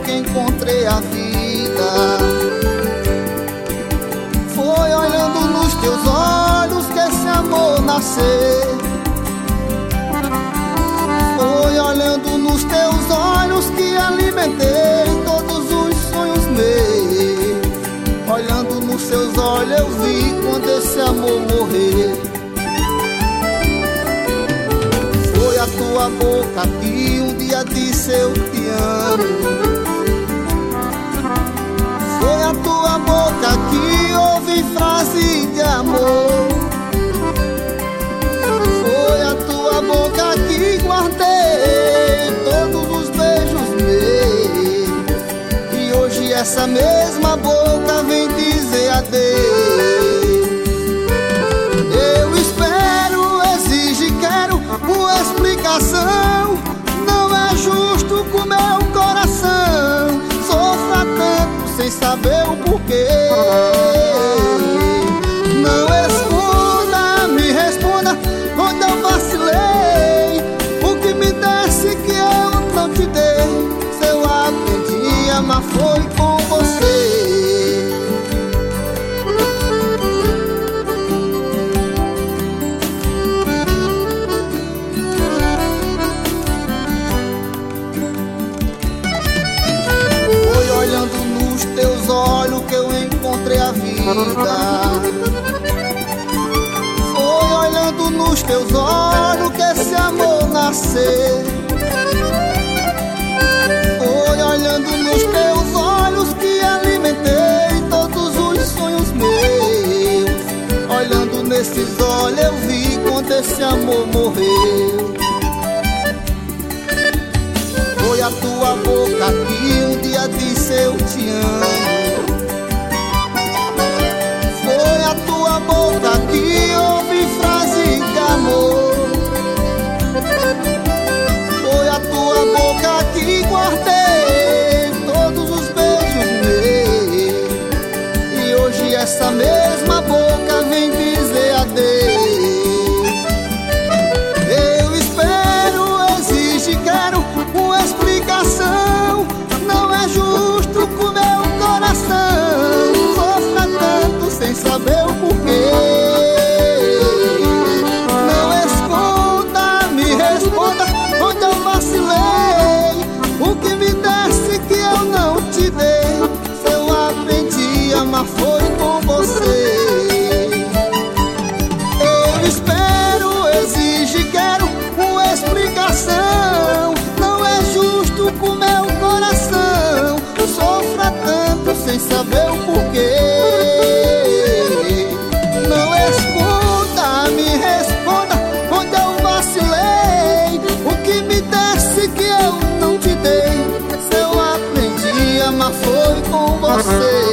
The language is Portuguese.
que encontrei a vida. Foi olhando nos teus olhos que esse amor nasceu. Foi olhando nos teus olhos que alimentei todos os sonhos meus. Olhando nos seus olhos eu vi quando esse amor morreu. Foi a tua boca que um dia disse eu te amo. Foi a tua boca que ouvi frase de amor. Foi a tua boca que guardei todos os beijos meus. E hoje essa mesma boca vem dizer adeus. Eu espero, exijo e quero uma explicação. Não é justo com meu coração sofra tanto sem saber o porquê. Não esconda, me responda onde eu vacilei. O que me desse que eu não te dei. Se eu aprendi a amar foi com você. Foi olhando nos teus olhos que eu encontrei a vida. Foi olhando nos teus olhos que esse amor nasceu. Foi olhando nos teus olhos que alimentei todos os sonhos meus. Olhando nesses olhos eu vi quando esse amor morreu. Foi a tua boca que um dia disse eu te amo. Foi a tua boca que ouvi frase de amor. Foi a tua boca que guardei todos os beijos meus. E hoje essa mesma boca vem dizer adeus. Eu espero, exijo e quero uma explicação. Não é justo com meu coração sofra tanto sem saber o porquê. Não esconda, me responda onde eu vacilei. O que me desse que eu não te dei. Se eu aprendi a amar foi com você. Eu espero, exijo e quero uma explicação. Não é justo com meu coração sofra tanto sem saber o porquê. Não escuta, me responda onde eu vacilei. O que me desse que eu não te dei. Se eu aprendi a amar foi com você.